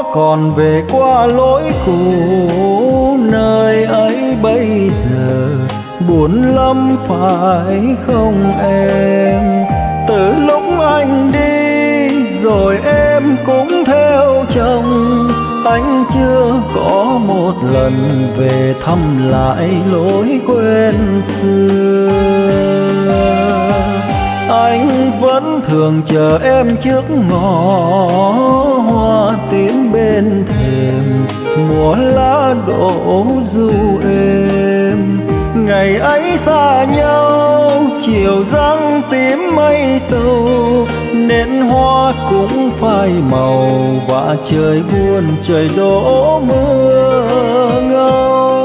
còn về qua lối cũ, nơi ấy bây giờ buồn lắm phải không em? Từ lúc anh đi rồi em cũng theo chồng, anh chưa có một lần về thăm lại lối quen xưa. Anh vẫn thường chờ em trước ngõ hoa tím bên thềm, mùa lá đổ du êm. Ngày ấy xa nhau chiều răng tím mây tâu, nến hoa cũng phai màu và trời buồn trời đổ mưa ngâu.